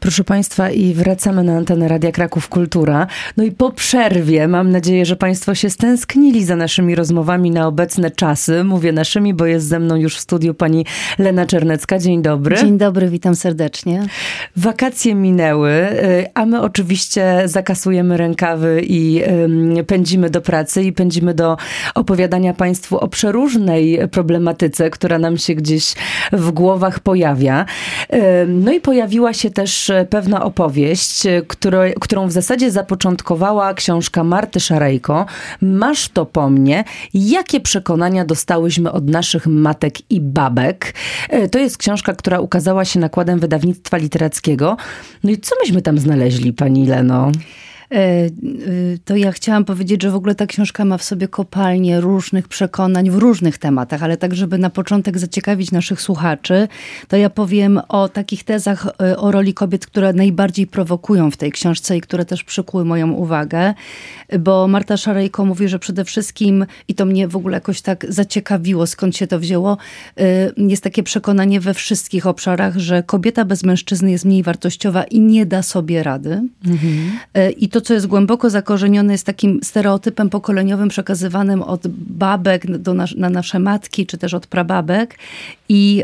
Proszę Państwa, i wracamy na antenę Radia Kraków Kultura. No i po przerwie mam nadzieję, że Państwo się stęsknili za naszymi rozmowami na obecne czasy. Mówię naszymi, bo jest ze mną już w studiu pani Lena Czernecka. Dzień dobry. Dzień dobry, witam serdecznie. Wakacje minęły, a my oczywiście zakasujemy rękawy i pędzimy do pracy i pędzimy do opowiadania Państwu o przeróżnej problematyce, która nam się gdzieś w głowach pojawia. No i pojawiła się też pewna opowieść, którą w zasadzie zapoczątkowała książka Marty Szarejko. Masz to po mnie. Jakie przekonania dostałyśmy od naszych matek i babek? To jest książka, która ukazała się nakładem wydawnictwa literackiego. No i co myśmy tam znaleźli, pani Leno? To ja chciałam powiedzieć, że w ogóle ta książka ma w sobie kopalnię różnych przekonań w różnych tematach, ale tak, żeby na początek zaciekawić naszych słuchaczy, to ja powiem o takich tezach o roli kobiet, które najbardziej prowokują w tej książce i które też przykuły moją uwagę, bo Marta Szarejko mówi, że przede wszystkim, i to mnie w ogóle jakoś tak zaciekawiło, skąd się to wzięło, jest takie przekonanie we wszystkich obszarach, że kobieta bez mężczyzny jest mniej wartościowa i nie da sobie rady. I to, co jest głęboko zakorzenione, jest takim stereotypem pokoleniowym przekazywanym od babek na nasze matki, czy też od prababek. I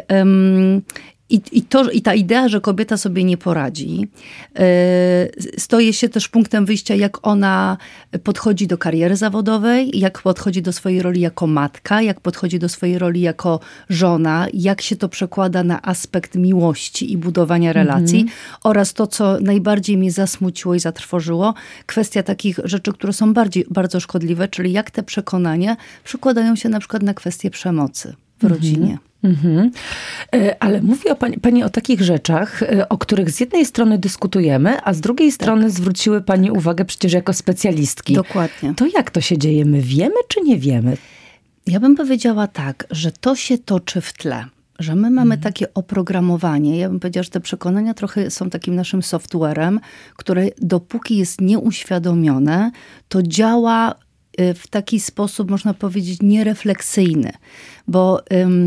ta idea, że kobieta sobie nie poradzi, staje się też punktem wyjścia, jak ona podchodzi do kariery zawodowej, jak podchodzi do swojej roli jako matka, jak podchodzi do swojej roli jako żona, jak się to przekłada na aspekt miłości i budowania relacji oraz to, co najbardziej mnie zasmuciło i zatrwożyło, kwestia takich rzeczy, które są bardzo szkodliwe, czyli jak te przekonania przekładają się na przykład na kwestię przemocy w rodzinie. Ale mówi pani o takich rzeczach, o których z jednej strony dyskutujemy, a z drugiej strony zwróciły pani uwagę przecież jako specjalistki. Dokładnie. To jak to się dzieje? My wiemy czy nie wiemy? Ja bym powiedziała tak, że to się toczy w tle. Że my mamy takie oprogramowanie. Ja bym powiedziała, że te przekonania trochę są takim naszym softwarem, które dopóki jest nieuświadomione, to działa w taki sposób, można powiedzieć, nierefleksyjny. Bo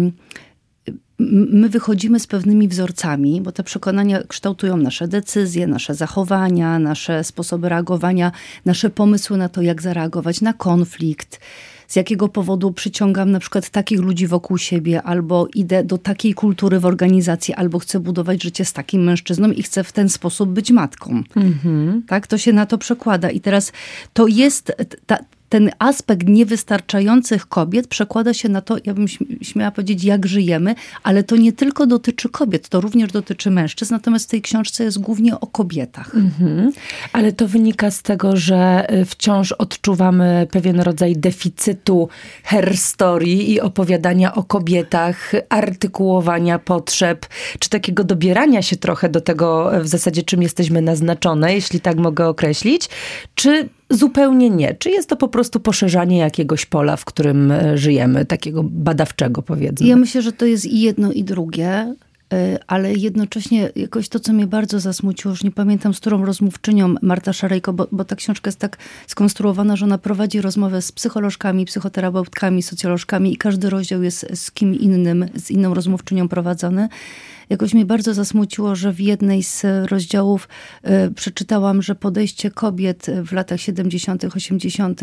my wychodzimy z pewnymi wzorcami, bo te przekonania kształtują nasze decyzje, nasze zachowania, nasze sposoby reagowania, nasze pomysły na to, jak zareagować na konflikt, z jakiego powodu przyciągam na przykład takich ludzi wokół siebie, albo idę do takiej kultury w organizacji, albo chcę budować życie z takim mężczyzną i chcę w ten sposób być matką. Tak, to się na to przekłada. I teraz to jest ten aspekt niewystarczających kobiet przekłada się na to, ja bym śmiała powiedzieć, jak żyjemy, ale to nie tylko dotyczy kobiet, to również dotyczy mężczyzn, natomiast w tej książce jest głównie o kobietach. Ale to wynika z tego, że wciąż odczuwamy pewien rodzaj deficytu herstory i opowiadania o kobietach, artykułowania potrzeb, czy takiego dobierania się trochę do tego w zasadzie, czym jesteśmy naznaczone, jeśli tak mogę określić, czy zupełnie nie? Czy jest to po prostu poszerzanie jakiegoś pola, w którym żyjemy, takiego badawczego, powiedzmy? Ja myślę, że to jest i jedno, i drugie, ale jednocześnie jakoś to, co mnie bardzo zasmuciło, już nie pamiętam, z którą rozmówczynią Marta Szarejko, bo ta książka jest tak skonstruowana, że ona prowadzi rozmowę z psycholożkami, psychoterapeutkami, socjolożkami i każdy rozdział jest z kim innym, z inną rozmówczynią prowadzony. Jakoś mnie bardzo zasmuciło, że w jednej z rozdziałów przeczytałam, że podejście kobiet w latach 70., 80.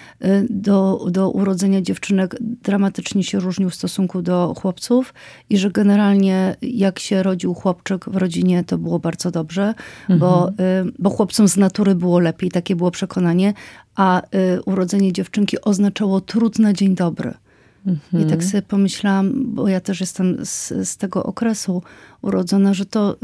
Do urodzenia dziewczynek dramatycznie się różnił w stosunku do chłopców i że generalnie jak się rodził chłopczyk w rodzinie, to było bardzo dobrze, bo chłopcom z natury było lepiej, takie było przekonanie, a urodzenie dziewczynki oznaczało trud na dzień dobry. I tak sobie pomyślałam, bo ja też jestem z tego okresu urodzona, że to,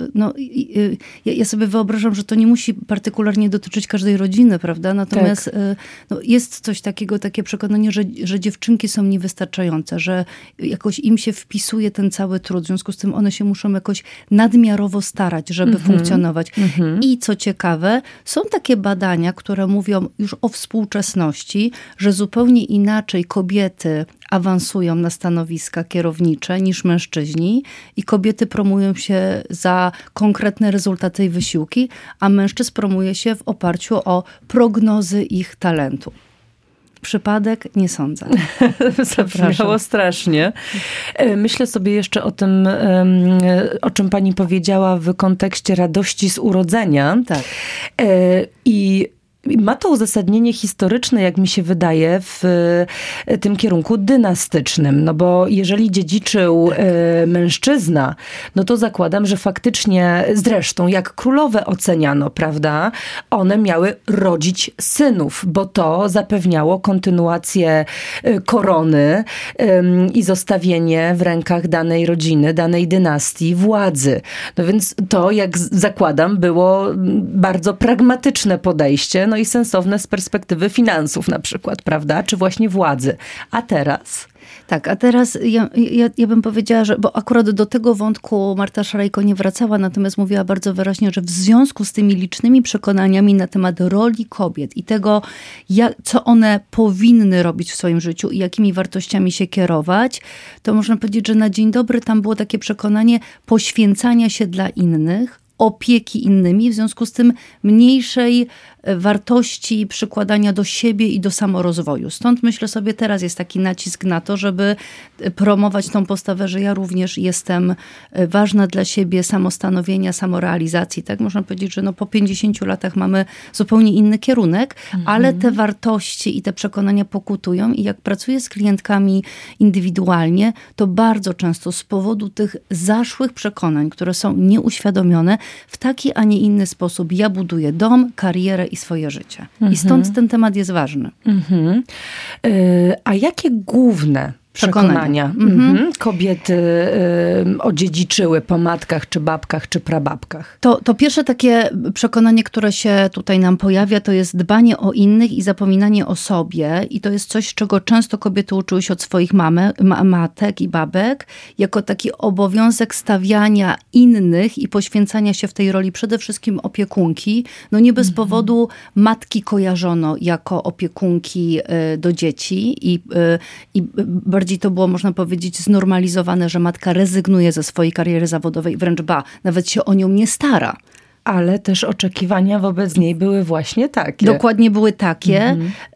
ja sobie wyobrażam, że to nie musi partykularnie dotyczyć każdej rodziny, prawda? Natomiast jest coś takiego, takie przekonanie, że dziewczynki są niewystarczające, że jakoś im się wpisuje ten cały trud, w związku z tym one się muszą jakoś nadmiarowo starać, żeby funkcjonować. I co ciekawe, są takie badania, które mówią już o współczesności, że zupełnie inaczej kobiety awansują na stanowiska kierownicze niż mężczyźni i kobiety promują się za konkretne rezultaty i wysiłki, a mężczyzn promuje się w oparciu o prognozy ich talentu. Przypadek? Nie sądzę. Zabrzmiało strasznie. Myślę sobie jeszcze o tym, o czym pani powiedziała w kontekście radości z urodzenia. Tak. I ma to uzasadnienie historyczne, jak mi się wydaje, w tym kierunku dynastycznym. No bo jeżeli dziedziczył mężczyzna, no to zakładam, że faktycznie, zresztą jak królowe oceniano, prawda, one miały rodzić synów, bo to zapewniało kontynuację korony i zostawienie w rękach danej rodziny, danej dynastii władzy. No więc to, jak zakładam, było bardzo pragmatyczne podejście, no i sensowne z perspektywy finansów na przykład, prawda? Czy właśnie władzy. A teraz? Tak, a teraz ja bym powiedziała, że, bo akurat do tego wątku Marta Szarajko nie wracała, natomiast mówiła bardzo wyraźnie, że w związku z tymi licznymi przekonaniami na temat roli kobiet i tego, co one powinny robić w swoim życiu i jakimi wartościami się kierować, to można powiedzieć, że na dzień dobry tam było takie przekonanie poświęcania się dla innych, opieki innymi, w związku z tym mniejszej wartości przykładania do siebie i do samorozwoju. Stąd myślę sobie, teraz jest taki nacisk na to, żeby promować tą postawę, że ja również jestem ważna dla siebie, samostanowienia, samorealizacji. Tak można powiedzieć, że po 50 latach mamy zupełnie inny kierunek, ale te wartości i te przekonania pokutują i jak pracuję z klientkami indywidualnie, to bardzo często z powodu tych zaszłych przekonań, które są nieuświadomione, w taki, a nie inny sposób ja buduję dom, karierę i swoje życie. I stąd ten temat jest ważny. A jakie główne przekonania kobiety odziedziczyły po matkach, czy babkach, czy prababkach? To pierwsze takie przekonanie, które się tutaj nam pojawia, to jest dbanie o innych i zapominanie o sobie. I to jest coś, czego często kobiety uczyły się od swoich matek i babek, jako taki obowiązek stawiania innych i poświęcania się w tej roli przede wszystkim opiekunki. No nie bez powodu matki kojarzono jako opiekunki do dzieci i bardziej to było, można powiedzieć, znormalizowane, że matka rezygnuje ze swojej kariery zawodowej, wręcz nawet się o nią nie stara. Ale też oczekiwania wobec niej były właśnie takie. Dokładnie były takie.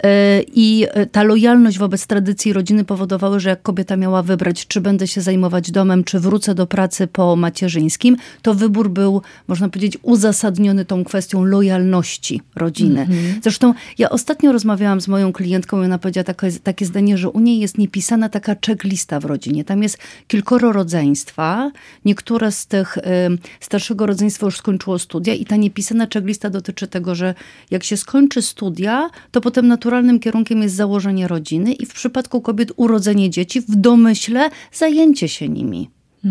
I ta lojalność wobec tradycji rodziny powodowały, że jak kobieta miała wybrać, czy będę się zajmować domem, czy wrócę do pracy po macierzyńskim, to wybór był, można powiedzieć, uzasadniony tą kwestią lojalności rodziny. Zresztą ja ostatnio rozmawiałam z moją klientką i ona powiedziała takie zdanie, że u niej jest niepisana taka checklista w rodzinie. Tam jest kilkoro rodzeństwa. Niektóre z tych starszego rodzeństwa już skończyło studia i ta niepisana checklista dotyczy tego, że jak się skończy studia, to potem naturalnym kierunkiem jest założenie rodziny i w przypadku kobiet urodzenie dzieci, w domyśle zajęcie się nimi.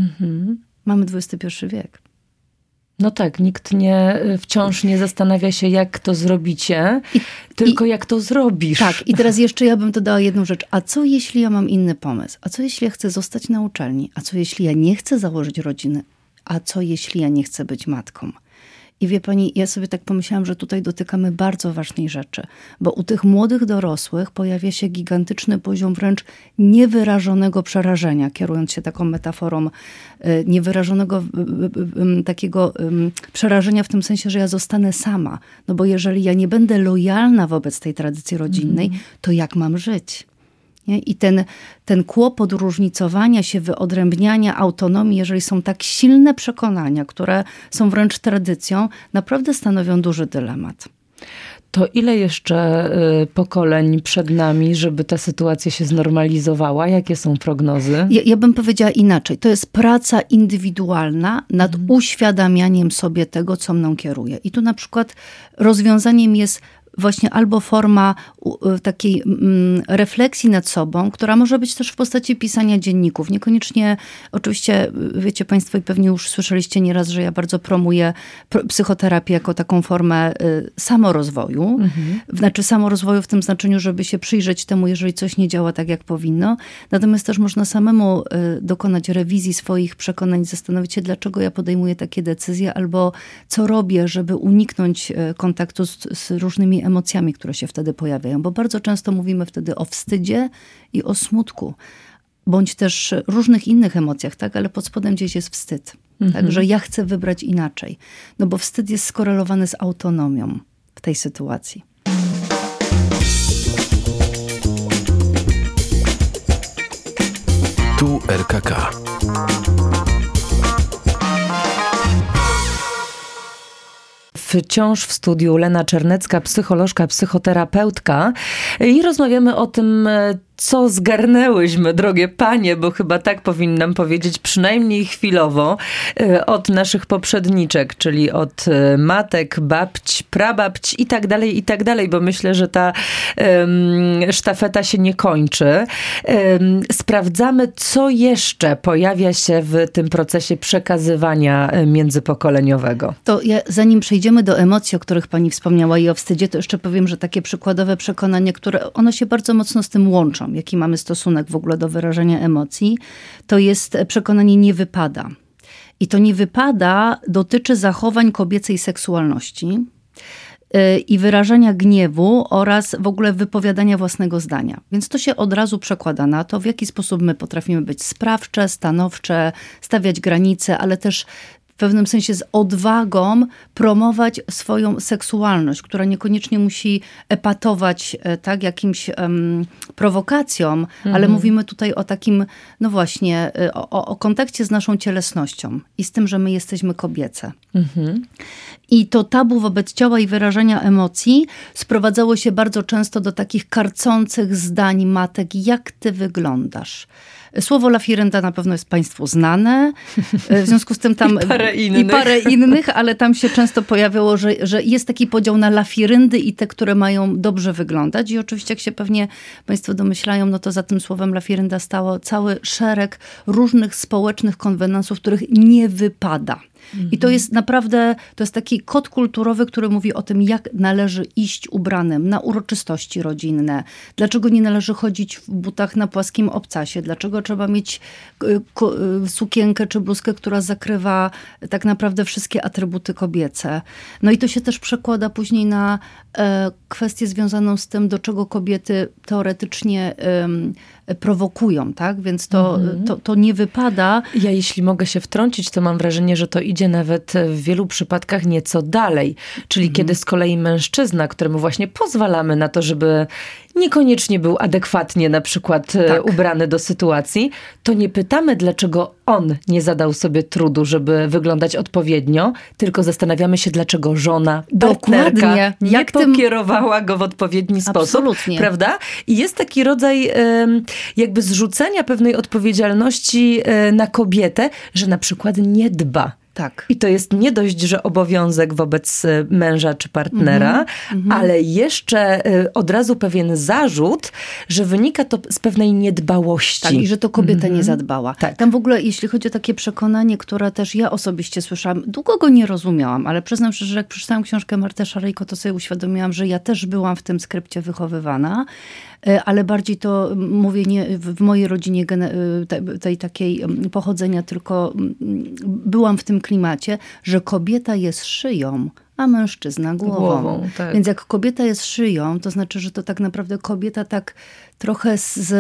Mamy XXI wiek. No tak, nikt wciąż nie zastanawia się, jak to zrobicie, tylko jak to zrobisz. Tak, i teraz jeszcze ja bym dodała jedną rzecz. A co jeśli ja mam inny pomysł? A co jeśli ja chcę zostać na uczelni? A co jeśli ja nie chcę założyć rodziny? A co jeśli ja nie chcę być matką? I wie pani, ja sobie tak pomyślałam, że tutaj dotykamy bardzo ważnej rzeczy, bo u tych młodych dorosłych pojawia się gigantyczny poziom wręcz niewyrażonego przerażenia, kierując się taką metaforą niewyrażonego takiego przerażenia w tym sensie, że ja zostanę sama. No bo jeżeli ja nie będę lojalna wobec tej tradycji rodzinnej, to jak mam żyć? Nie? I ten kłopot różnicowania się, wyodrębniania autonomii, jeżeli są tak silne przekonania, które są wręcz tradycją, naprawdę stanowią duży dylemat. To ile jeszcze pokoleń przed nami, żeby ta sytuacja się znormalizowała? Jakie są prognozy? Ja bym powiedziała inaczej. To jest praca indywidualna nad uświadamianiem sobie tego, co mną kieruje. I tu na przykład rozwiązaniem jest właśnie albo forma takiej refleksji nad sobą, która może być też w postaci pisania dzienników. Niekoniecznie, oczywiście wiecie państwo i pewnie już słyszeliście nieraz, że ja bardzo promuję psychoterapię jako taką formę samorozwoju. Znaczy samorozwoju w tym znaczeniu, żeby się przyjrzeć temu, jeżeli coś nie działa tak, jak powinno. Natomiast też można samemu dokonać rewizji swoich przekonań, zastanowić się, dlaczego ja podejmuję takie decyzje, albo co robię, żeby uniknąć kontaktu z różnymi emocjami, które się wtedy pojawiają. Bo bardzo często mówimy wtedy o wstydzie i o smutku. Bądź też różnych innych emocjach, tak? Ale pod spodem gdzieś jest wstyd. Tak? Że ja chcę wybrać inaczej. No bo wstyd jest skorelowany z autonomią w tej sytuacji. RKK. Wciąż w studiu Lena Czernecka, psycholożka, psychoterapeutka i rozmawiamy o tym, co zgarnęłyśmy, drogie panie, bo chyba tak powinnam powiedzieć, przynajmniej chwilowo, od naszych poprzedniczek, czyli od matek, babć, prababć i tak dalej, bo myślę, że ta sztafeta się nie kończy. Sprawdzamy, co jeszcze pojawia się w tym procesie przekazywania międzypokoleniowego. To zanim przejdziemy do emocji, o których pani wspomniała i o wstydzie, to jeszcze powiem, że takie przykładowe przekonania, które one się bardzo mocno z tym łączą, jaki mamy stosunek w ogóle do wyrażania emocji, to jest przekonanie nie wypada. I to nie wypada dotyczy zachowań kobiecej seksualności i wyrażania gniewu oraz w ogóle wypowiadania własnego zdania. Więc to się od razu przekłada na to, w jaki sposób my potrafimy być sprawcze, stanowcze, stawiać granice, ale też w pewnym sensie z odwagą promować swoją seksualność, która niekoniecznie musi epatować tak, jakimś prowokacją, ale mówimy tutaj o takim, no właśnie, o kontakcie z naszą cielesnością i z tym, że my jesteśmy kobiece. I to tabu wobec ciała i wyrażania emocji sprowadzało się bardzo często do takich karcących zdań matek, jak ty wyglądasz. Słowo lafirynda na pewno jest państwu znane. W związku z tym tam I parę innych, ale tam się często pojawiało, że jest taki podział na lafiryndy i te, które mają dobrze wyglądać. I oczywiście, jak się pewnie państwo domyślają, no to za tym słowem lafirynda stało cały szereg różnych społecznych konwenansów, których nie wypada. I to jest naprawdę, to jest taki kod kulturowy, który mówi o tym, jak należy iść ubranym na uroczystości rodzinne. Dlaczego nie należy chodzić w butach na płaskim obcasie? Dlaczego trzeba mieć sukienkę czy bluzkę, która zakrywa tak naprawdę wszystkie atrybuty kobiece? No i to się też przekłada później na kwestię związaną z tym, do czego kobiety teoretycznie prowokują, tak? Więc to nie wypada. Ja jeśli mogę się wtrącić, to mam wrażenie, że to idzie nawet w wielu przypadkach nieco dalej. Czyli kiedy z kolei mężczyzna, któremu właśnie pozwalamy na to, żeby niekoniecznie był adekwatnie na przykład ubrany do sytuacji, to nie pytamy, dlaczego on nie zadał sobie trudu, żeby wyglądać odpowiednio, tylko zastanawiamy się, dlaczego żona, partnerka nie pokierowała go w odpowiedni sposób. Prawda? I jest taki rodzaj jakby zrzucenia pewnej odpowiedzialności na kobietę, że na przykład nie dba. Tak. I to jest nie dość, że obowiązek wobec męża czy partnera, ale jeszcze od razu pewien zarzut, że wynika to z pewnej niedbałości. Tak, i że to kobieta nie zadbała. Tak. Tam w ogóle, jeśli chodzi o takie przekonanie, które też ja osobiście słyszałam, długo go nie rozumiałam, ale przyznam szczerze, że jak przeczytałam książkę Marty Szarejko, to sobie uświadomiłam, że ja też byłam w tym skrypcie wychowywana, ale bardziej to mówię nie w mojej rodzinie tej takiej pochodzenia, tylko byłam w tym klimacie, że kobieta jest szyją, a mężczyzna głową. Tak. Więc jak kobieta jest szyją, to znaczy, że to tak naprawdę kobieta tak trochę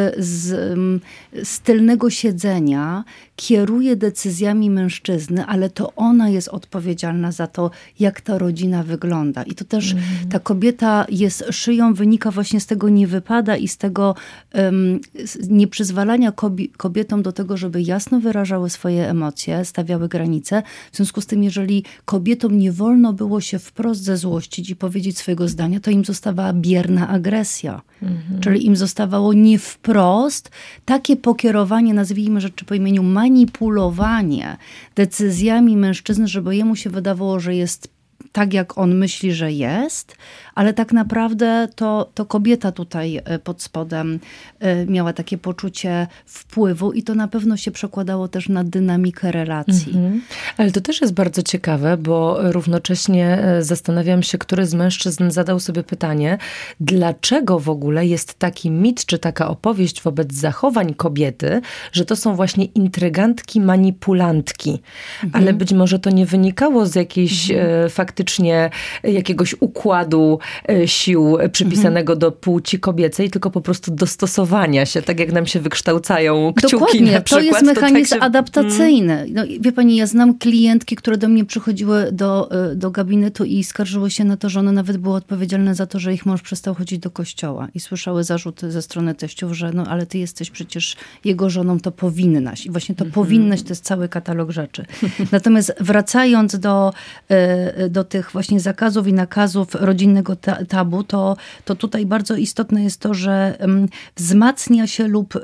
z tylnego siedzenia kieruje decyzjami mężczyzny, ale to ona jest odpowiedzialna za to, jak ta rodzina wygląda. I to też ta kobieta jest szyją, wynika właśnie z tego nie wypada i z tego nieprzyzwalania kobietom do tego, żeby jasno wyrażały swoje emocje, stawiały granice. W związku z tym, jeżeli kobietom nie wolno było się wprost zezłościć i powiedzieć swojego zdania, to im zostawała bierna agresja. Czyli im zostawało nie wprost takie pokierowanie, nazwijmy rzeczy po imieniu, manipulowanie decyzjami mężczyzny, żeby jemu się wydawało, że jest tak, jak on myśli, że jest, ale tak naprawdę to kobieta tutaj pod spodem miała takie poczucie wpływu i to na pewno się przekładało też na dynamikę relacji. Ale to też jest bardzo ciekawe, bo równocześnie zastanawiam się, który z mężczyzn zadał sobie pytanie, dlaczego w ogóle jest taki mit, czy taka opowieść wobec zachowań kobiety, że to są właśnie intrygantki, manipulantki. Ale być może to nie wynikało z jakiejś faktycznej faktycznie jakiegoś układu sił przypisanego do płci kobiecej, tylko po prostu dostosowania się, tak jak nam się wykształcają kciuki. Dokładnie, na przykład. to jest mechanizm tak adaptacyjny. No, wie pani, ja znam klientki, które do mnie przychodziły do gabinetu i skarżyły się na to, że one nawet były odpowiedzialne za to, że ich mąż przestał chodzić do kościoła i słyszały zarzuty ze strony teściów, że no ale ty jesteś przecież jego żoną, to powinnaś. I właśnie to powinnaś to jest cały katalog rzeczy. Natomiast wracając do tych właśnie zakazów i nakazów rodzinnego tabu, to tutaj bardzo istotne jest to, że wzmacnia się lub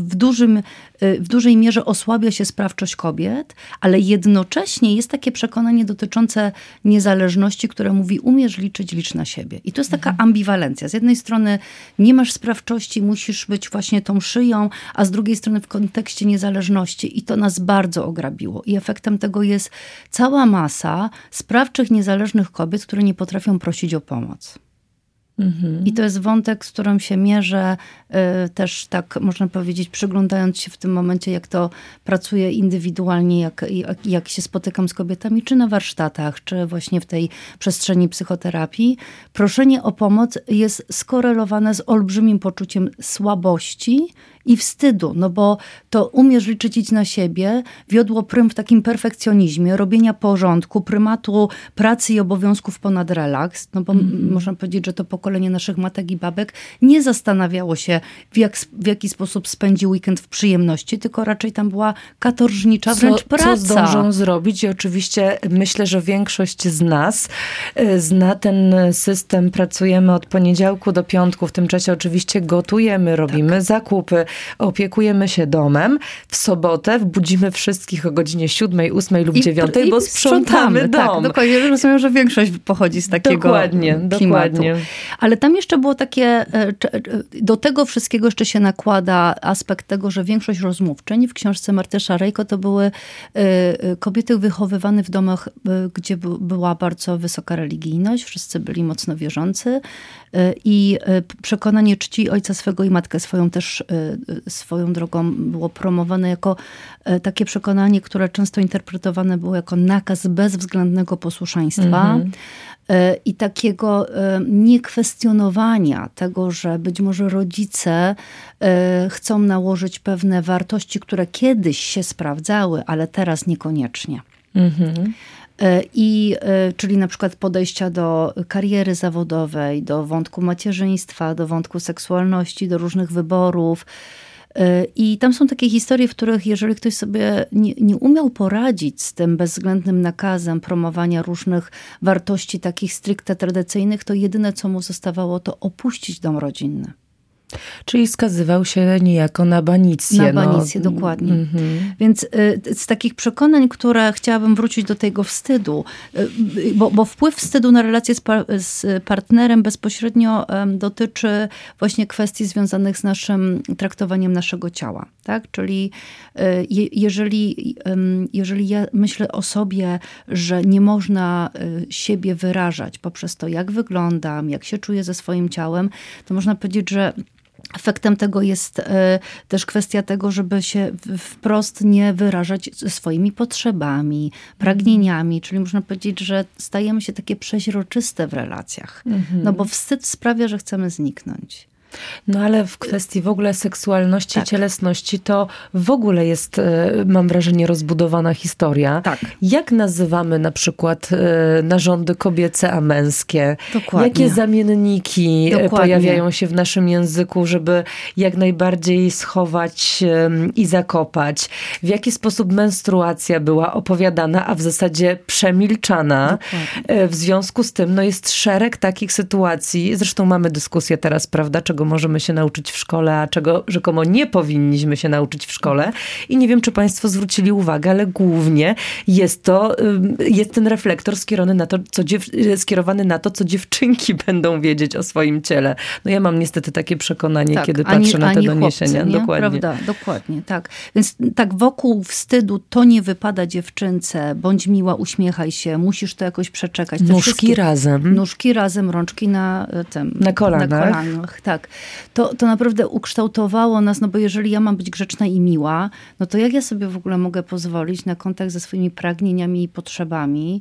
w dużej mierze osłabia się sprawczość kobiet, ale jednocześnie jest takie przekonanie dotyczące niezależności, które mówi, umiesz liczyć, licz na siebie. I to jest taka ambiwalencja. Z jednej strony nie masz sprawczości, musisz być właśnie tą szyją, a z drugiej strony w kontekście niezależności. I to nas bardzo ograbiło. I efektem tego jest cała masa sprawczych, niezależnych kobiet, które nie potrafią prosić o pomoc. I to jest wątek, z którym się mierzę też tak, można powiedzieć, przyglądając się w tym momencie, jak to pracuje indywidualnie, jak się spotykam z kobietami, czy na warsztatach, czy właśnie w tej przestrzeni psychoterapii. Proszenie o pomoc jest skorelowane z olbrzymim poczuciem słabości i wstydu, no bo to umiesz liczyć na siebie, wiodło prym w takim perfekcjonizmie, robienia porządku, prymatu pracy i obowiązków ponad relaks, no bo można powiedzieć, że to pokolenie naszych matek i babek nie zastanawiało się, w jaki sposób spędzi weekend w przyjemności, tylko raczej tam była katorżnicza wręcz praca. Co zdążą zrobić i oczywiście myślę, że większość z nas zna ten system, pracujemy od poniedziałku do piątku, w tym czasie oczywiście gotujemy, robimy zakupy, opiekujemy się domem. W sobotę budzimy wszystkich o godzinie 7, 8 lub 9, bo sprzątamy dom. Tak, dokładnie. Rozumiem, że większość pochodzi z takiego klimatu. Dokładnie. Ale tam jeszcze było takie, do tego wszystkiego jeszcze się nakłada aspekt tego, że większość rozmówczyń w książce Marty Szarejko to były kobiety wychowywane w domach, gdzie była bardzo wysoka religijność. Wszyscy byli mocno wierzący i przekonanie czci ojca swego i matkę swoją też swoją drogą było promowane jako takie przekonanie, które często interpretowane było jako nakaz bezwzględnego posłuszeństwa i takiego niekwestionowania tego, że być może rodzice chcą nałożyć pewne wartości, które kiedyś się sprawdzały, ale teraz niekoniecznie. Czyli na przykład podejścia do kariery zawodowej, do wątku macierzyństwa, do wątku seksualności, do różnych wyborów. I tam są takie historie, w których jeżeli ktoś sobie nie umiał poradzić z tym bezwzględnym nakazem promowania różnych wartości takich stricte tradycyjnych, to jedyne co mu zostawało to opuścić dom rodzinny. Czyli skazywał się niejako na banicję. Na banicję, dokładnie. Więc z takich przekonań, które chciałabym wrócić do tego wstydu, bo wpływ wstydu na relacje z partnerem bezpośrednio dotyczy właśnie kwestii związanych z naszym traktowaniem naszego ciała. Tak? Czyli jeżeli ja myślę o sobie, że nie można siebie wyrażać poprzez to, jak wyglądam, jak się czuję ze swoim ciałem, to można powiedzieć, że efektem tego jest też kwestia tego, żeby się wprost nie wyrażać swoimi potrzebami, pragnieniami. Czyli można powiedzieć, że stajemy się takie przeźroczyste w relacjach. No bo wstyd sprawia, że chcemy zniknąć. No ale w kwestii w ogóle seksualności i cielesności to w ogóle jest, mam wrażenie, rozbudowana historia. Tak. Jak nazywamy na przykład narządy kobiece, a męskie? Dokładnie. Jakie zamienniki pojawiają się w naszym języku, żeby jak najbardziej schować i zakopać? W jaki sposób menstruacja była opowiadana, a w zasadzie przemilczana? Dokładnie. W związku z tym jest szereg takich sytuacji, zresztą mamy dyskusję teraz, prawda, czego możemy się nauczyć w szkole, a czego rzekomo nie powinniśmy się nauczyć w szkole. I nie wiem, czy państwo zwrócili uwagę, ale głównie jest ten reflektor skierowany na to, co dziewczynki będą wiedzieć o swoim ciele. No ja mam niestety takie przekonanie, kiedy patrzę na te doniesienia. Chłopcy, dokładnie. Prawda, dokładnie, tak. Więc tak wokół wstydu to nie wypada dziewczynce, bądź miła, uśmiechaj się, musisz to jakoś przeczekać. Nóżki razem. Nóżki razem, rączki na kolanach. Tak. To naprawdę ukształtowało nas, no bo jeżeli ja mam być grzeczna i miła, no to jak ja sobie w ogóle mogę pozwolić na kontakt ze swoimi pragnieniami i potrzebami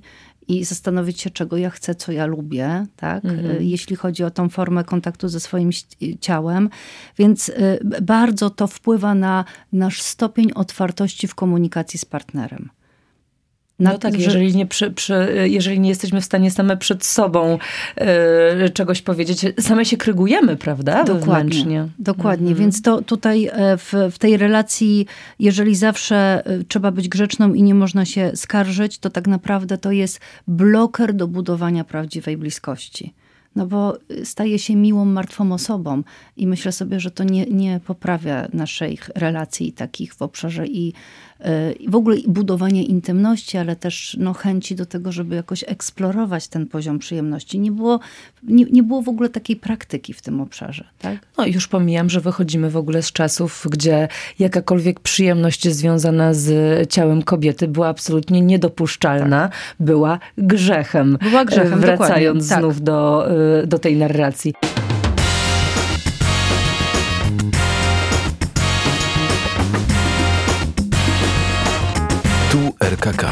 i zastanowić się, czego ja chcę, co ja lubię, tak? Jeśli chodzi o tą formę kontaktu ze swoim ciałem. Więc bardzo to wpływa na nasz stopień otwartości w komunikacji z partnerem. No tak, jeżeli nie jesteśmy w stanie same przed sobą czegoś powiedzieć, same się krygujemy, prawda? Dokładnie. Więc to tutaj w tej relacji, jeżeli zawsze trzeba być grzeczną i nie można się skarżyć, to tak naprawdę to jest bloker do budowania prawdziwej bliskości. No bo staje się miłą, martwą osobą i myślę sobie, że to nie poprawia naszych relacji takich w obszarze i w ogóle budowania intymności, ale też chęci do tego, żeby jakoś eksplorować ten poziom przyjemności. Nie było w ogóle takiej praktyki w tym obszarze. Tak? No już pomijam, że wychodzimy w ogóle z czasów, gdzie jakakolwiek przyjemność związana z ciałem kobiety była absolutnie niedopuszczalna, była grzechem. Wracając znów do tej narracji. Tu RKK.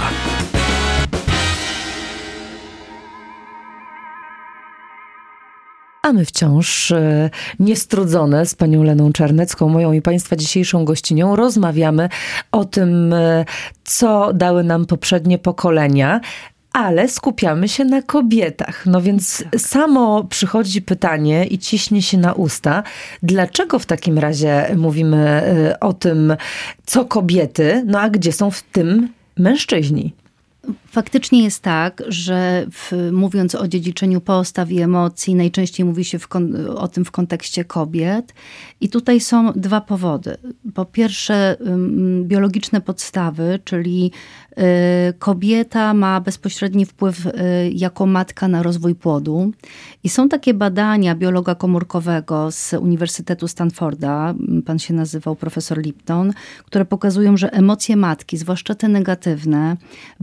A my wciąż niestrudzone z panią Leną Czarnecką, moją i państwa dzisiejszą gościnią, rozmawiamy o tym, co dały nam poprzednie pokolenia, ale skupiamy się na kobietach. No więc samo przychodzi pytanie i ciśnie się na usta. Dlaczego w takim razie mówimy o tym, co kobiety, no a gdzie są w tym mężczyźni? Faktycznie jest tak, że mówiąc o dziedziczeniu postaw i emocji, najczęściej mówi się o tym w kontekście kobiet. I tutaj są dwa powody. Po pierwsze, biologiczne podstawy, czyli kobieta ma bezpośredni wpływ jako matka na rozwój płodu. I są takie badania biologa komórkowego z Uniwersytetu Stanforda, pan się nazywał profesor Lipton, które pokazują, że emocje matki, zwłaszcza te negatywne,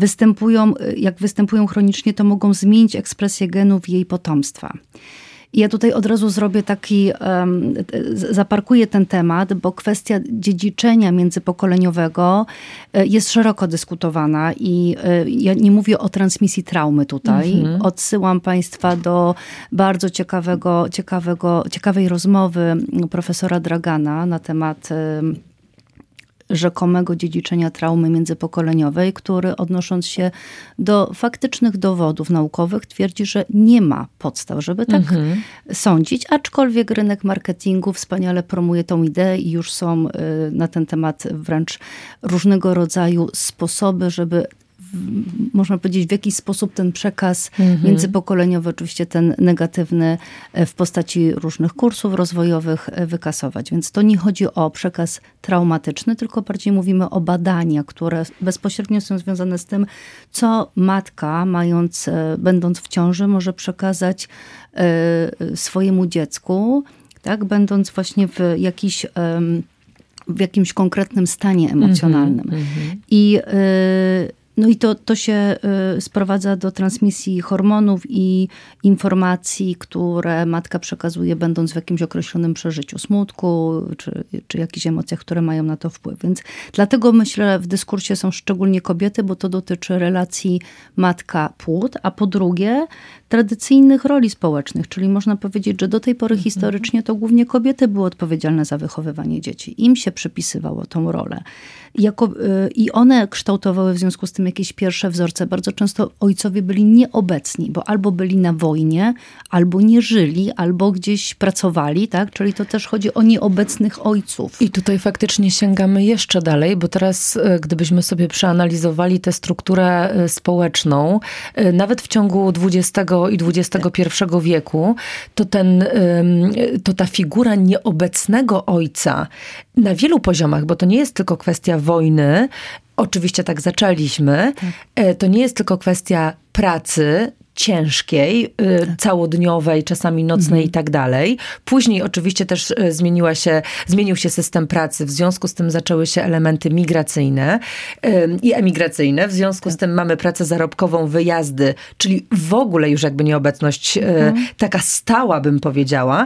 jak występują chronicznie, to mogą zmienić ekspresję genów jej potomstwa. I ja tutaj od razu zrobię zaparkuję ten temat, bo kwestia dziedziczenia międzypokoleniowego jest szeroko dyskutowana i ja nie mówię o transmisji traumy tutaj. Odsyłam państwa do bardzo ciekawej rozmowy profesora Dragana na temat rzekomego dziedziczenia traumy międzypokoleniowej, który odnosząc się do faktycznych dowodów naukowych twierdzi, że nie ma podstaw, żeby tak sądzić, aczkolwiek rynek marketingu wspaniale promuje tą ideę i już są na ten temat wręcz różnego rodzaju sposoby, żeby można powiedzieć, w jakiś sposób ten przekaz międzypokoleniowy, oczywiście ten negatywny w postaci różnych kursów rozwojowych wykasować. Więc to nie chodzi o przekaz traumatyczny, tylko bardziej mówimy o badania, które bezpośrednio są związane z tym, co matka, będąc w ciąży, może przekazać swojemu dziecku, tak, będąc właśnie w jakimś konkretnym stanie emocjonalnym. I to się sprowadza do transmisji hormonów i informacji, które matka przekazuje, będąc w jakimś określonym przeżyciu smutku, czy jakichś emocjach, które mają na to wpływ. Więc dlatego myślę, w dyskursie są szczególnie kobiety, bo to dotyczy relacji matka-płód, a po drugie tradycyjnych roli społecznych, czyli można powiedzieć, że do tej pory historycznie to głównie kobiety były odpowiedzialne za wychowywanie dzieci. Im się przypisywało tą rolę. I one kształtowały w związku z tym jakieś pierwsze wzorce. Bardzo często ojcowie byli nieobecni, bo albo byli na wojnie, albo nie żyli, albo gdzieś pracowali, tak? Czyli to też chodzi o nieobecnych ojców. I tutaj faktycznie sięgamy jeszcze dalej, bo teraz gdybyśmy sobie przeanalizowali tę strukturę społeczną, nawet w ciągu XX i XXI wieku, to ta figura nieobecnego ojca na wielu poziomach, bo to nie jest tylko kwestia wojny, oczywiście tak zaczęliśmy, to nie jest tylko kwestia pracy ciężkiej, całodniowej, czasami nocnej i tak dalej. Później oczywiście też zmienił się system pracy, w związku z tym zaczęły się elementy migracyjne i emigracyjne, w związku z tym mamy pracę zarobkową, wyjazdy, czyli w ogóle już jakby nieobecność taka stała, bym powiedziała,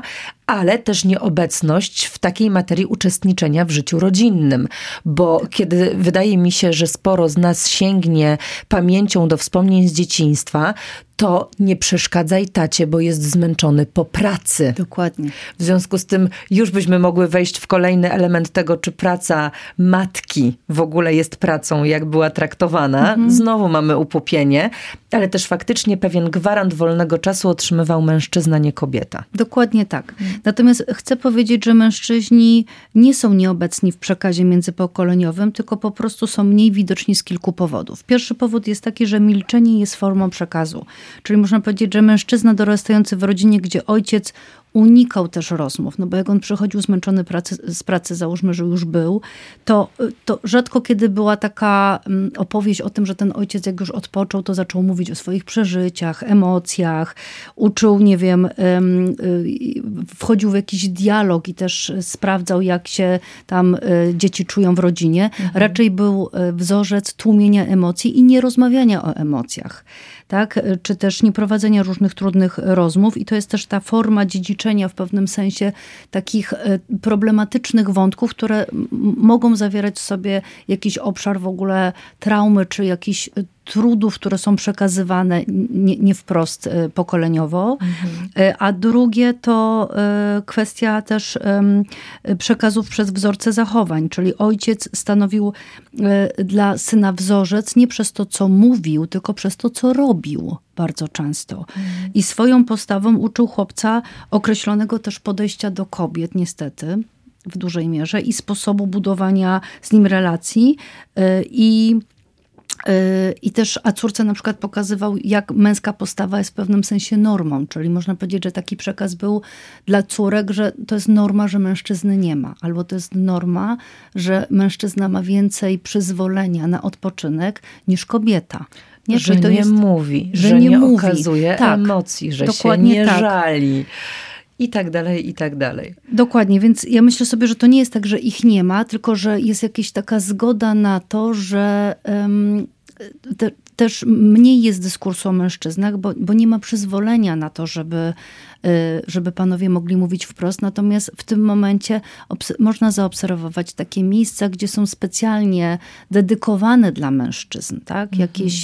ale też nieobecność w takiej materii uczestniczenia w życiu rodzinnym. Bo kiedy wydaje mi się, że sporo z nas sięgnie pamięcią do wspomnień z dzieciństwa, to nie przeszkadzaj tacie, bo jest zmęczony po pracy. Dokładnie. W związku z tym już byśmy mogły wejść w kolejny element tego, czy praca matki w ogóle jest pracą, jak była traktowana. Znowu mamy upupienie, ale też faktycznie pewien gwarant wolnego czasu otrzymywał mężczyzna, nie kobieta. Dokładnie tak. Natomiast chcę powiedzieć, że mężczyźni nie są nieobecni w przekazie międzypokoleniowym, tylko po prostu są mniej widoczni z kilku powodów. Pierwszy powód jest taki, że milczenie jest formą przekazu. Czyli można powiedzieć, że mężczyzna dorastający w rodzinie, gdzie ojciec unikał też rozmów, no bo jak on przychodził zmęczony z pracy, załóżmy, że już był, to rzadko kiedy była taka opowieść o tym, że ten ojciec jak już odpoczął, to zaczął mówić o swoich przeżyciach, emocjach, uczył, nie wiem, wchodził w jakiś dialog i też sprawdzał, jak się tam dzieci czują w rodzinie. Raczej był wzorzec tłumienia emocji i nierozmawiania o emocjach. Tak? Czy też nieprowadzenia różnych trudnych rozmów i to jest też ta forma dziedziczenia w pewnym sensie takich problematycznych wątków, które mogą zawierać w sobie jakiś obszar w ogóle traumy, czy jakichś trudów, które są przekazywane nie wprost pokoleniowo. A drugie to kwestia też przekazów przez wzorce zachowań, czyli ojciec stanowił dla syna wzorzec nie przez to, co mówił, tylko przez to, co robił bardzo często. I swoją postawą uczył chłopca określonego też podejścia do kobiet, niestety, w dużej mierze i sposobu budowania z nim relacji i też, a córce na przykład pokazywał, jak męska postawa jest w pewnym sensie normą, czyli można powiedzieć, że taki przekaz był dla córek, że to jest norma, że mężczyzny nie ma, albo to jest norma, że mężczyzna ma więcej przyzwolenia na odpoczynek niż kobieta. Nie? Że to nie jest, mówi, że nie mówi. Okazuje emocji, że dokładnie się nie żali. I tak dalej, i tak dalej. Dokładnie, więc ja myślę sobie, że to nie jest tak, że ich nie ma, tylko że jest jakaś taka zgoda na to, że też mniej jest dyskursu o mężczyznach, bo nie ma przyzwolenia na to, żeby panowie mogli mówić wprost. Natomiast w tym momencie można zaobserwować takie miejsca, gdzie są specjalnie dedykowane dla mężczyzn, tak? Jakieś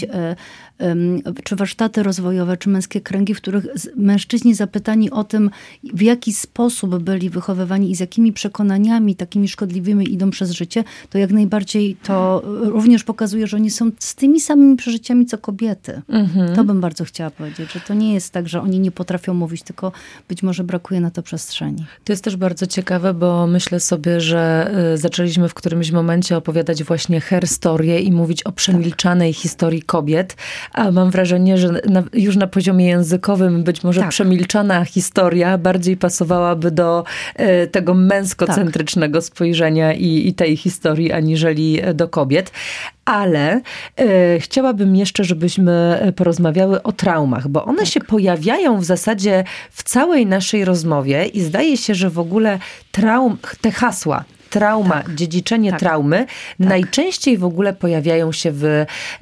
czy warsztaty rozwojowe, czy męskie kręgi, w których mężczyźni zapytani o tym, w jaki sposób byli wychowywani i z jakimi przekonaniami takimi szkodliwymi idą przez życie, to jak najbardziej to również pokazuje, że oni są z tymi samymi przeżyciami, co kobiety. To bym bardzo chciała powiedzieć, że to nie jest tak, że oni nie potrafią mówić, tylko być może brakuje na to przestrzeni. To jest też bardzo ciekawe, bo myślę sobie, że zaczęliśmy w którymś momencie opowiadać właśnie herstorię i mówić o przemilczanej historii kobiet, a mam wrażenie, że już na poziomie językowym być może przemilczana historia bardziej pasowałaby do tego męskocentrycznego spojrzenia i tej historii, aniżeli do kobiet. Ale chciałabym jeszcze, żebyśmy porozmawiały o traumach, bo one się pojawiają w zasadzie w całej naszej rozmowie i zdaje się, że w ogóle te hasła, trauma, dziedziczenie traumy, najczęściej w ogóle pojawiają się w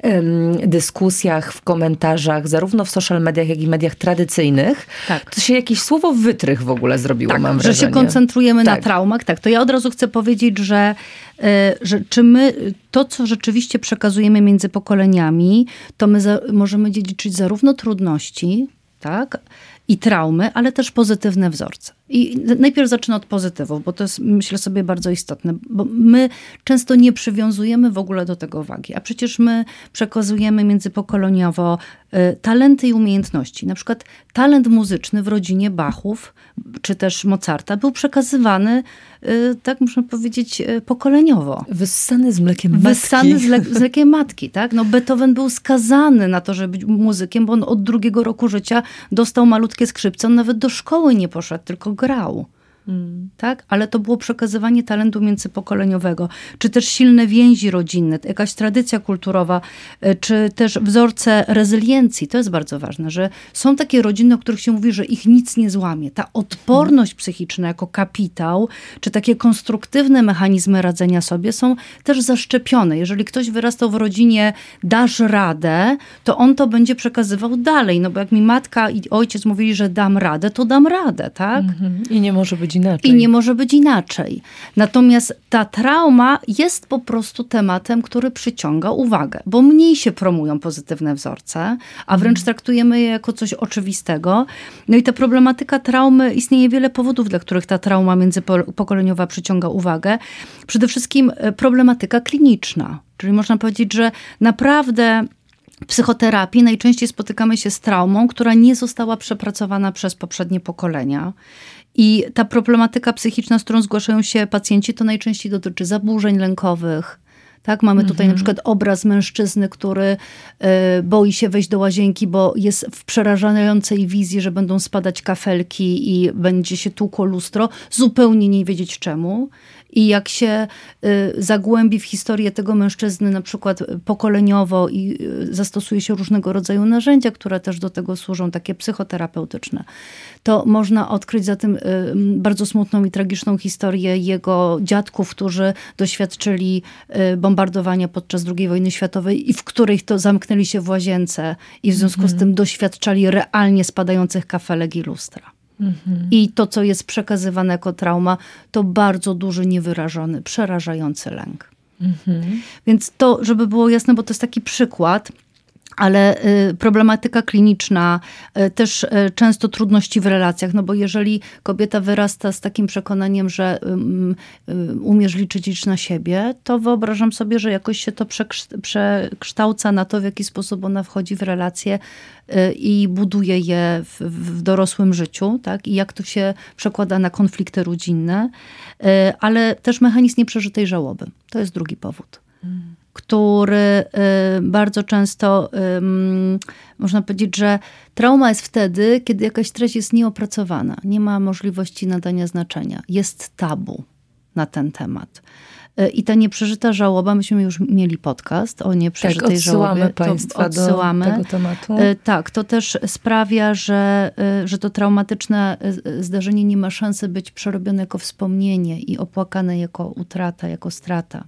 dyskusjach, w komentarzach, zarówno w social mediach, jak i mediach tradycyjnych. To się jakieś słowo wytrych w ogóle zrobiło, mam wrażenie. Że się koncentrujemy na traumach. To ja od razu chcę powiedzieć, że czy my to, co rzeczywiście przekazujemy między pokoleniami, to my możemy dziedziczyć zarówno trudności, i traumy, ale też pozytywne wzorce. I najpierw zacznę od pozytywów, bo to jest, myślę sobie, bardzo istotne, bo my często nie przywiązujemy w ogóle do tego wagi, a przecież my przekazujemy międzypokoleniowo talenty i umiejętności. Na przykład talent muzyczny w rodzinie Bachów, czy też Mozarta był przekazywany, tak można powiedzieć, pokoleniowo. Wyssany z mlekiem matki. Wyssany z mlekiem matki, tak? No Beethoven był skazany na to, żeby być muzykiem, bo on od 2 roku życia dostał malutkie skrzypce. On nawet do szkoły nie poszedł, tylko grał. Tak? Ale to było przekazywanie talentu międzypokoleniowego, czy też silne więzi rodzinne, jakaś tradycja kulturowa, czy też wzorce rezyliencji. To jest bardzo ważne, że są takie rodziny, o których się mówi, że ich nic nie złamie. Ta odporność psychiczna jako kapitał, czy takie konstruktywne mechanizmy radzenia sobie są też zaszczepione. Jeżeli ktoś wyrastał w rodzinie dasz radę, to on to będzie przekazywał dalej. No bo jak mi matka i ojciec mówili, że dam radę, to dam radę, tak? I nie może być inaczej. I nie może być inaczej. Natomiast ta trauma jest po prostu tematem, który przyciąga uwagę, bo mniej się promują pozytywne wzorce, a wręcz traktujemy je jako coś oczywistego. No i ta problematyka traumy, istnieje wiele powodów, dla których ta trauma międzypokoleniowa przyciąga uwagę. Przede wszystkim problematyka kliniczna. Czyli można powiedzieć, że naprawdę w psychoterapii najczęściej spotykamy się z traumą, która nie została przepracowana przez poprzednie pokolenia. I ta problematyka psychiczna, z którą zgłaszają się pacjenci, to najczęściej dotyczy zaburzeń lękowych. Tak? Mamy tutaj na przykład obraz mężczyzny, który boi się wejść do łazienki, bo jest w przerażającej wizji, że będą spadać kafelki i będzie się tłukło lustro, zupełnie nie wiedzieć czemu. I jak się zagłębi w historię tego mężczyzny, na przykład pokoleniowo i zastosuje się różnego rodzaju narzędzia, które też do tego służą, takie psychoterapeutyczne, to można odkryć za tym bardzo smutną i tragiczną historię jego dziadków, którzy doświadczyli bombardowania podczas II wojny światowej i w których to zamknęli się w łazience i w związku z tym doświadczali realnie spadających kafelek i lustra. I to, co jest przekazywane jako trauma, to bardzo duży, niewyrażony, przerażający lęk. Więc to, żeby było jasne, bo to jest taki przykład, ale problematyka kliniczna, też często trudności w relacjach, no bo jeżeli kobieta wyrasta z takim przekonaniem, że umiesz liczyć na siebie, to wyobrażam sobie, że jakoś się to przekształca na to, w jaki sposób ona wchodzi w relacje i buduje je w dorosłym życiu, tak? I jak to się przekłada na konflikty rodzinne, ale też mechanizm nieprzeżytej żałoby. To jest drugi powód. Który bardzo często, można powiedzieć, że trauma jest wtedy, kiedy jakaś treść jest nieopracowana, nie ma możliwości nadania znaczenia, jest tabu na ten temat. I ta nieprzeżyta żałoba, myśmy już mieli podcast o nieprzeżytej żałobie. Odsyłamy Państwa do tego tematu. Tak, to też sprawia, że to traumatyczne zdarzenie nie ma szansy być przerobione jako wspomnienie i opłakane jako utrata, jako strata.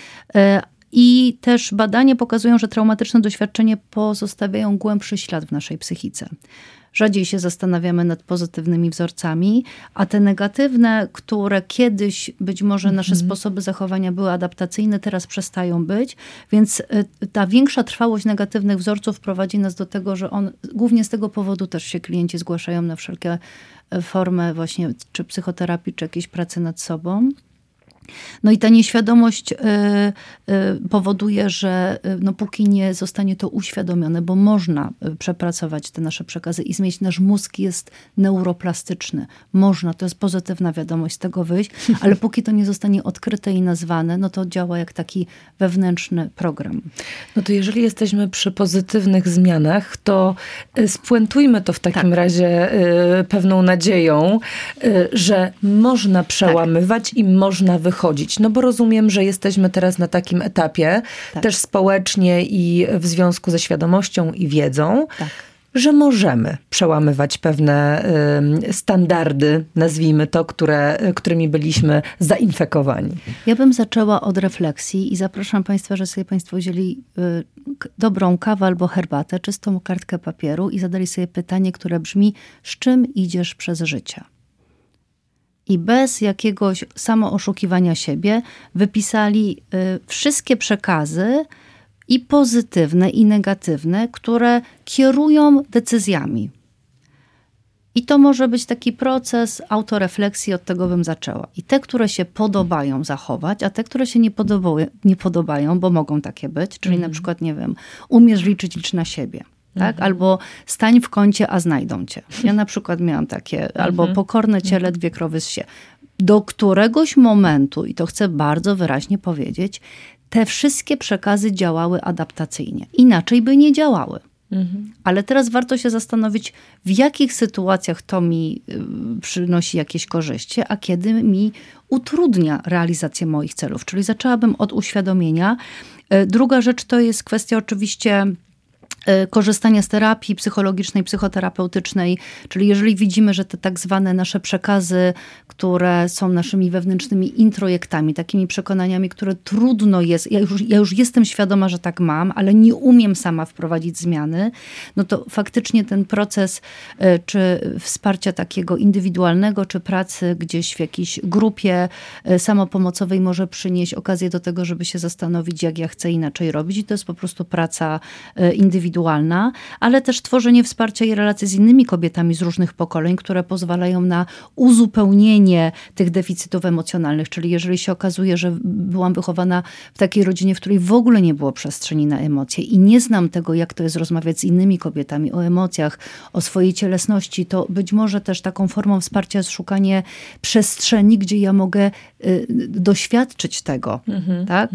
I też badania pokazują, że traumatyczne doświadczenia pozostawiają głębszy ślad w naszej psychice. Rzadziej się zastanawiamy nad pozytywnymi wzorcami, a te negatywne, które kiedyś być może nasze sposoby zachowania były adaptacyjne, teraz przestają być. Więc ta większa trwałość negatywnych wzorców prowadzi nas do tego, że głównie z tego powodu też się klienci zgłaszają na wszelkie formy właśnie czy psychoterapii, czy jakiejś pracy nad sobą. No i ta nieświadomość powoduje, że póki nie zostanie to uświadomione, bo można przepracować te nasze przekazy i zmienić. Nasz mózg jest neuroplastyczny. Można, to jest pozytywna wiadomość z tego wyjść, ale póki to nie zostanie odkryte i nazwane, no to działa jak taki wewnętrzny program. No to jeżeli jesteśmy przy pozytywnych zmianach, to spuentujmy to w takim razie pewną nadzieją, że można przełamywać i można wychodzić. No bo rozumiem, że jesteśmy teraz na takim etapie, też społecznie i w związku ze świadomością i wiedzą, że możemy przełamywać pewne standardy, nazwijmy to, którymi byliśmy zainfekowani. Ja bym zaczęła od refleksji i zapraszam Państwa, że sobie Państwo wzięli dobrą kawę albo herbatę, czystą kartkę papieru i zadali sobie pytanie, które brzmi: z czym idziesz przez życie? I bez jakiegoś samooszukiwania siebie wypisali wszystkie przekazy, i pozytywne, i negatywne, które kierują decyzjami. I to może być taki proces autorefleksji, od tego bym zaczęła. I te, które się podobają, zachować, a te, które się nie podobają, bo mogą takie być, czyli na przykład, nie wiem, umiesz licz na siebie. Tak? Albo stań w kącie, a znajdą cię. Ja na przykład miałam takie, albo pokorne ciele, dwie krowy zsie. Do któregoś momentu, i to chcę bardzo wyraźnie powiedzieć, te wszystkie przekazy działały adaptacyjnie. Inaczej by nie działały. Ale teraz warto się zastanowić, w jakich sytuacjach to mi przynosi jakieś korzyści, a kiedy mi utrudnia realizację moich celów. Czyli zaczęłabym od uświadomienia. Druga rzecz to jest kwestia oczywiście korzystania z terapii psychologicznej, psychoterapeutycznej, czyli jeżeli widzimy, że te tak zwane nasze przekazy, które są naszymi wewnętrznymi introjektami, takimi przekonaniami, które trudno jest, ja już jestem świadoma, że tak mam, ale nie umiem sama wprowadzić zmiany, no to faktycznie ten proces czy wsparcia takiego indywidualnego, czy pracy gdzieś w jakiejś grupie samopomocowej może przynieść okazję do tego, żeby się zastanowić, jak ja chcę inaczej robić i to jest po prostu praca indywidualna, ale też tworzenie wsparcia i relacji z innymi kobietami z różnych pokoleń, które pozwalają na uzupełnienie tych deficytów emocjonalnych. Czyli jeżeli się okazuje, że byłam wychowana w takiej rodzinie, w której w ogóle nie było przestrzeni na emocje i nie znam tego, jak to jest rozmawiać z innymi kobietami o emocjach, o swojej cielesności, to być może też taką formą wsparcia jest szukanie przestrzeni, gdzie ja mogę doświadczyć tego. Tak?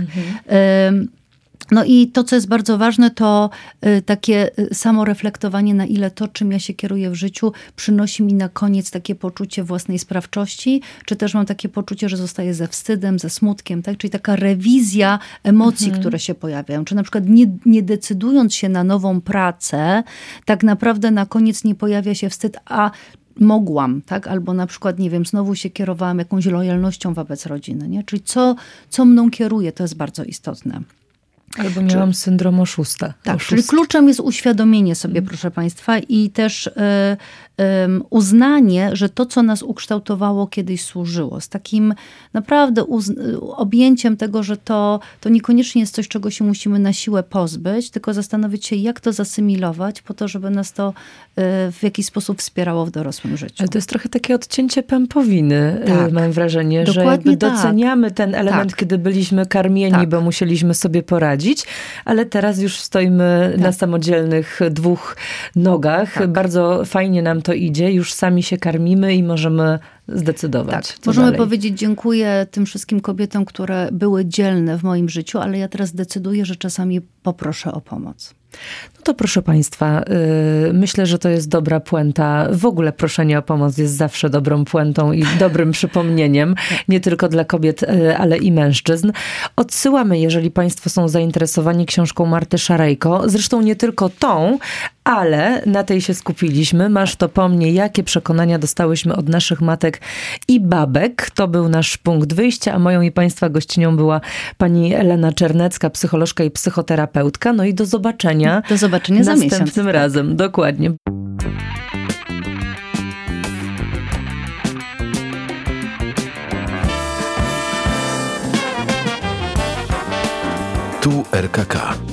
No i to, co jest bardzo ważne, to takie samoreflektowanie, na ile to, czym ja się kieruję w życiu, przynosi mi na koniec takie poczucie własnej sprawczości, czy też mam takie poczucie, że zostaję ze wstydem, ze smutkiem, tak? Czyli taka rewizja emocji, które się pojawiają. Czy na przykład nie decydując się na nową pracę, tak naprawdę na koniec nie pojawia się wstyd, a mogłam, tak? Albo na przykład, nie wiem, znowu się kierowałam jakąś lojalnością wobec rodziny, nie? Czyli co mną kieruje, to jest bardzo istotne. Albo miałam syndrom oszusta. Tak, czyli kluczem jest uświadomienie sobie, proszę Państwa, i też uznanie, że to, co nas ukształtowało, kiedyś służyło. Z takim naprawdę objęciem tego, że to niekoniecznie jest coś, czego się musimy na siłę pozbyć, tylko zastanowić się, jak to zasymilować, po to, żeby nas to w jakiś sposób wspierało w dorosłym życiu. Ale to jest trochę takie odcięcie pępowiny, mam wrażenie, dokładnie, że jakby doceniamy ten element, kiedy byliśmy karmieni, bo musieliśmy sobie poradzić, ale teraz już stoimy na samodzielnych dwóch nogach. Bardzo fajnie nam to idzie, już sami się karmimy i możemy zdecydować. Tak, możemy powiedzieć dziękuję tym wszystkim kobietom, które były dzielne w moim życiu, ale ja teraz decyduję, że czasami poproszę o pomoc. No to proszę Państwa, myślę, że to jest dobra puenta. W ogóle proszenie o pomoc jest zawsze dobrą puentą i dobrym przypomnieniem, nie tylko dla kobiet, ale i mężczyzn. Odsyłamy, jeżeli Państwo są zainteresowani książką Marty Szarejko, zresztą nie tylko tą, ale na tej się skupiliśmy. Masz to po mnie, jakie przekonania dostałyśmy od naszych matek i babek. To był nasz punkt wyjścia, a moją i Państwa gościnią była pani Elena Czernecka, psycholożka i psychoterapeutka. No i do zobaczenia. Do zobaczenia za miesiąc. Następnym razem, dokładnie. Tu RKK.